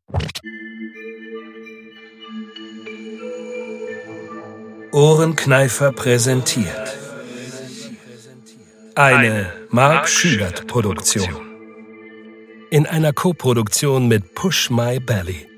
Ohrenkneifer präsentiert eine Mark Schubert Produktion in einer Koproduktion mit Push My Belly.